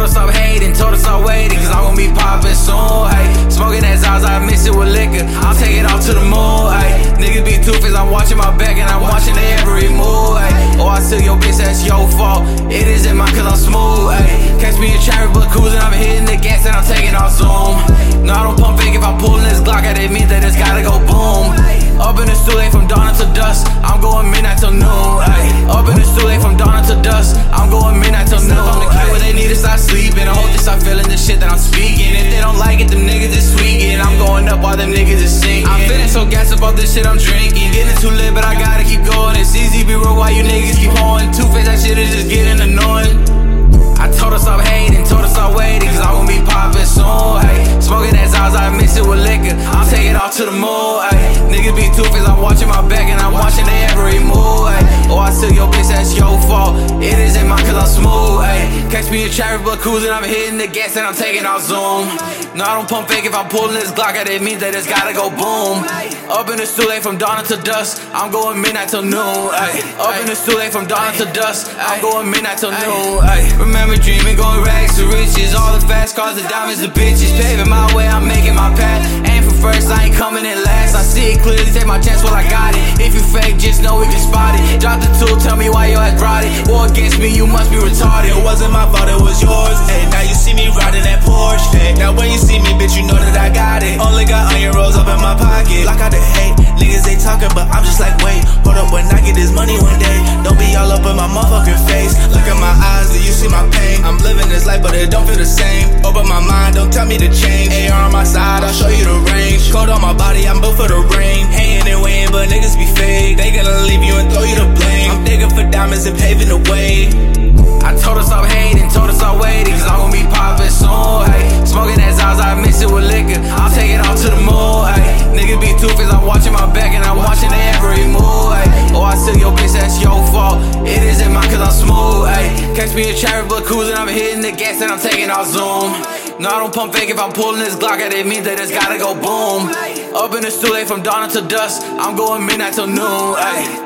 her stop hating, told her stop waiting, cause I'm gon' be poppin' soon, ayy. Smoking that Zaza, I mix it with liquor, I'll take it off to the moon, ayy. Niggas be two-faced, I'm watching my back and I'm watching their every move, ayy. Oh, I tell your bitch that's your fault, it isn't mine cause I'm smooth, ayy. Catch me in traffic but cruising, I'm hitting the gas and I'm taking off zoom. No, I don't pump fake, if I pullin' this Glock out, it means that it's gotta go boom. Up in the stool, from dawn until dusk, I'm going midnight till noon, ayy. Up in the stool, from dawn until dusk, I'm going midnight till noon. I'm the kid where they need to stop sleeping, I hope they start feeling the shit that I'm speaking. If they don't like it, them niggas is tweaking, I'm going up while them niggas is sinking. I'm feeling so gassed about this shit I'm drinking, getting too lit but I gotta keep going. It's easy be real while you niggas keep hoeing, two-faced, that shit is just getting annoying. I told her stop hating, told her stop waiting, cause I'm gon' be poppin' soon, ayy. Smoking that Zaza, I mix it with liquor, I'll take it off to the moon, ayy. Niggas be two-faced, I'm watching my back and I'm watching their every move, ayy. Oh, I tell your bitch that's your fault, it isn't mine cause I'm smooth, ayy. Catch me in traffic but cruising, I'm hitting the gas and I'm taking off zoom. No, I don't pump fake, if I'm pullin' this Glock out, it means that it's gotta go boom. Up in the stool, from dawn until dusk, I'm going midnight till noon, ayy. Up in the stool, from dawn until dusk, I'm going midnight till noon, ayy. Remember dreaming, going rags to riches, all the fast cars, the diamonds, the bitches. Paving my way, I'm making my path. Aim for first, I ain't coming in last. I see it clearly, take my chance while I got it. If you fake, just know we can spot it. Drop the tool, tell me why your ass brought it. War against me, you must be retarded. It wasn't my fault, it was yours. Hey, now you see me riding that Porsche. Hey, now when you see me, bitch, you know that I got it. Only got onion rolls up in my pocket. Like I did hate, niggas they talking, but I'm just like, wait, hold up when I get this money one day. Don't be all up in my motherfucking face. Look at my eyes, do you see my pain? I'm living this life, but it don't feel the same. Open my mind, don't tell me to change. AR on my side, I'll show you the range. Cold on my body, I'm built for the rain. Hating and weighing, but niggas be fake. They gonna leave you and throw you the blame. I'm digging for diamonds and paving the way. I told her stop hating, told her stop waiting, cause I'm gon' be poppin' soon, ayy. Smoking that Zaza, I mix it with liquor, I'll take it off to the moon, ayy. Niggas be two-faced, I'm watching my back and I'm watching their every move, ayy. Oh, I tell your bitch that's your fault, it isn't mine cause I'm smooth, ayy. Catch me in traffic but cruising, I'm hitting the gas and I'm taking off zoom. No, I don't pump fake, if I'm pullin' this Glock out, it means that it's gotta go boom. Up in the stool, from dawn until dusk, I'm going midnight till noon, ayy.